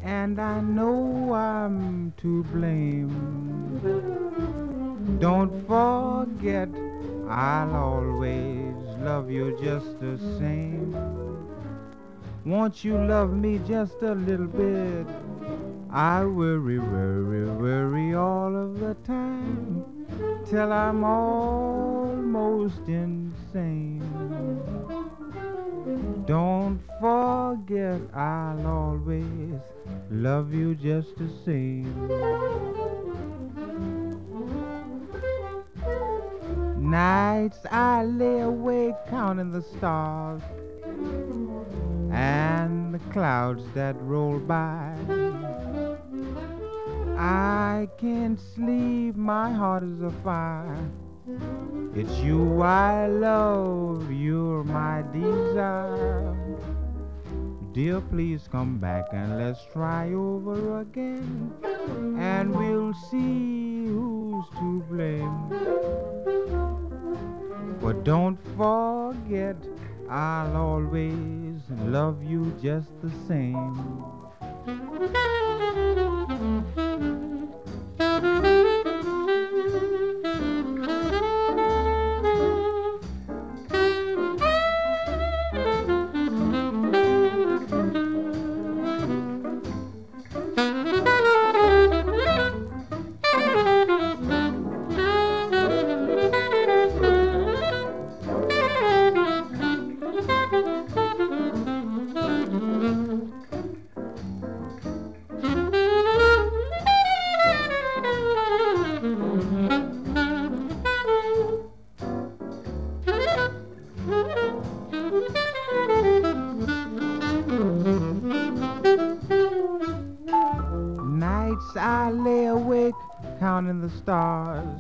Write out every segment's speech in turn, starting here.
and I know I'm to blame. Don't forget, I'll always love you just the same. Won't you love me just a little bit? I worry, worry, worry all of the time till I'm almost insane. Don't forget, I'll always love you just the same. Nights I lay awake counting the stars and the clouds that roll by. I can't sleep, my heart is afire. It's you I love, you're my desire. Dear, please come back and let's try over again, and we'll see who's to blame. But don't forget, I'll always love you just the same. Nights I lay awake counting the stars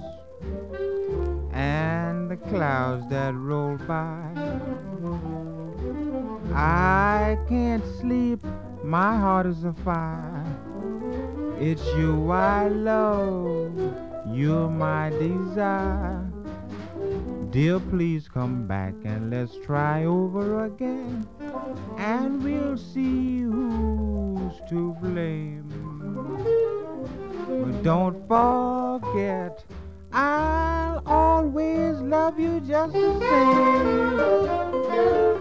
and the clouds that roll by. I can't sleep, my heart is afire. It's you I love, you're my desire. Dear, please come back and let's try over again, and we'll see who's to blame. But don't forget, I'll always love you just the same.